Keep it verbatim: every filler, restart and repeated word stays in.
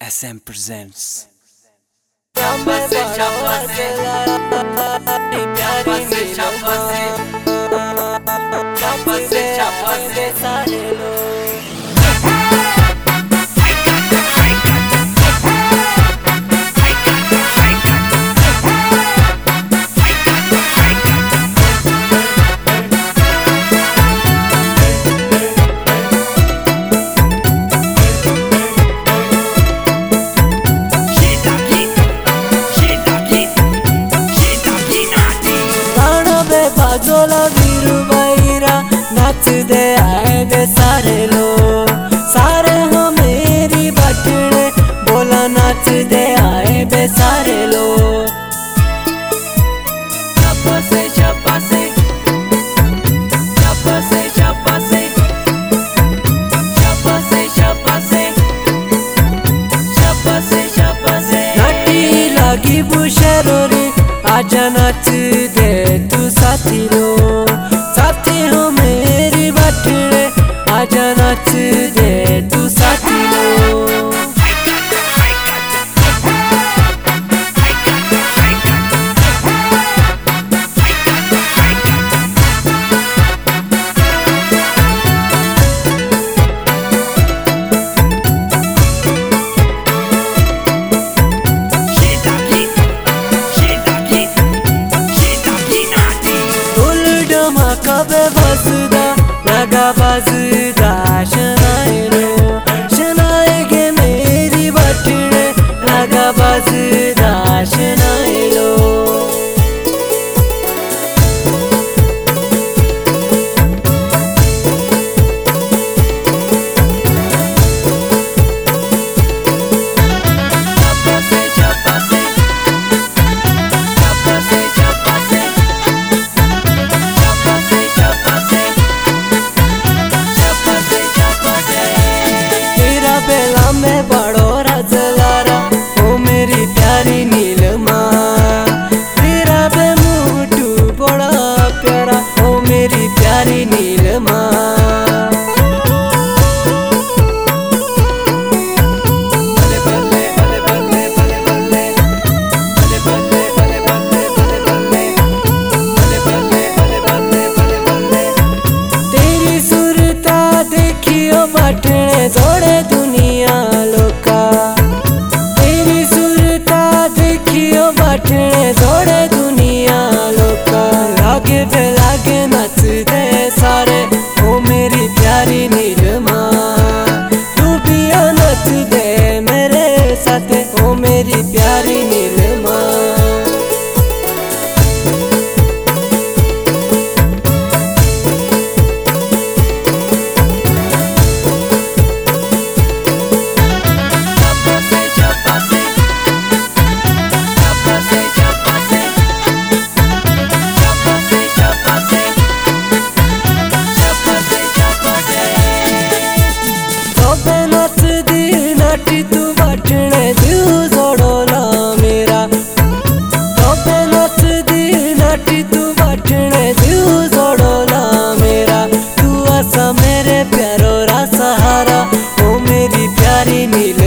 S M presents. बाजोला Veeru बैरा नाच दे आए दे सारे लोग, सारे हो मेरी बटने बोला नाच दे आए दे सारे लोग। चापासे चापासे चापासे चापासे चापासे चापासे चापासे चापासे नाटी लगी बुशरोरी आजा नाच दे तू साथी लो, साथी हो मेरी बटने आजा नाच दे तू साथी लो। कबे बसदा लगा बजदा शनाए लो, शनाएगे मेरी बटने लगा बजदा शनाए लो। मैं बड़ो रजलारा ओ मेरी प्यारी नीलमा, तेरा बे मुटू बड़ा प्यारा ओ मेरी प्यारी नीलमा। बल्ले बल्ले बल्ले बल्ले बल्ले बल्ले बल्ले बल्ले बल्ले बल्ले बल्ले बल्ले बल्ले बल्ले बल्ले बल्ले बल्ले तेरी सुरता देखियो बटने जोड़े दुनिया लोका, तेरी सुरता देखियो बटने जोड़े दुनिया लोका। लागे पे लागे नच दे सारे ओ मेरी प्यारी नीलमा, तू भी नच दे मेरे साथ ओ मेरी प्यारी नीलमा। तू बटने दिल जोड़ोला मेरा, तोबे नच दी नाटी तू बटने दिल जोड़ोला मेरा। तू ऐसा मेरे प्यारो रा सहारा ओ मेरी प्यारी नील